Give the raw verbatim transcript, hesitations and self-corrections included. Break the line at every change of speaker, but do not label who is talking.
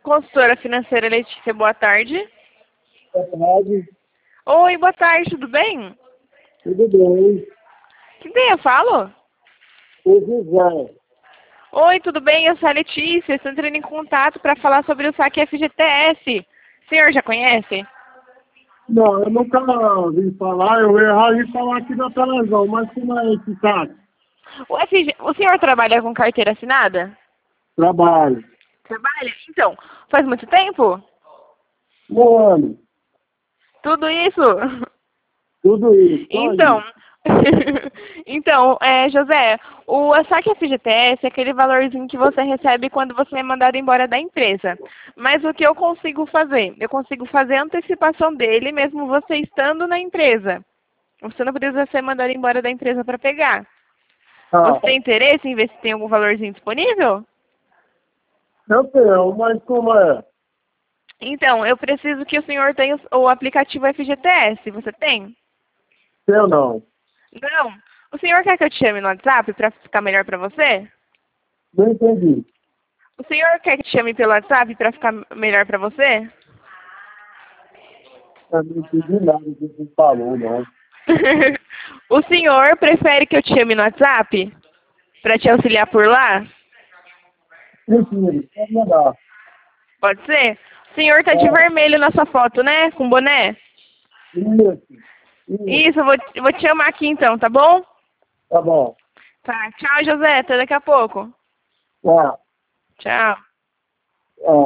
consultora financeira Letícia, boa tarde.
Boa tarde.
Oi, boa tarde, tudo bem?
Tudo bem?
Quem tem eu falo?
O José.
Oi, tudo bem? Eu sou a Letícia, estou entrando em contato para falar sobre o saque F G T S. O senhor já conhece?
Não, eu nunca vi falar, eu ia falar aqui na televisão, mas como é esse saque?
O, F G... o senhor trabalha com carteira assinada?
Trabalho.
Trabalha? Então, faz muito tempo?
Um ano.
Tudo isso?
Tudo isso. Só
Então,
isso.
então é, José, o saque F G T S é aquele valorzinho que você recebe quando você é mandado embora da empresa. Mas o que eu consigo fazer? Eu consigo fazer a antecipação dele mesmo você estando na empresa. Você não precisa ser mandado embora da empresa para pegar.
Ah,
Você tem interesse em ver se tem algum valorzinho disponível?
eu tenho, mas como é?
Então, eu preciso que o senhor tenha o o aplicativo F G T S. Você tem?
Eu não.
Não. O senhor quer que eu te chame no WhatsApp para ficar melhor para você?
Não entendi.
O senhor quer que te chame pelo WhatsApp para ficar melhor para você?
Eu não entendi nada do que você falou, não.
O senhor prefere que eu te chame no WhatsApp para te auxiliar por lá?
Prefiro, pode mandar.
Pode ser? O senhor tá de
É,
vermelho na sua foto, né? Com boné?
isso. Isso.
Isso, eu vou, eu vou te chamar aqui então, tá bom?
Tá bom.
Tá. Tchau, José. Até daqui a pouco.
Tá.
Tchau.
É.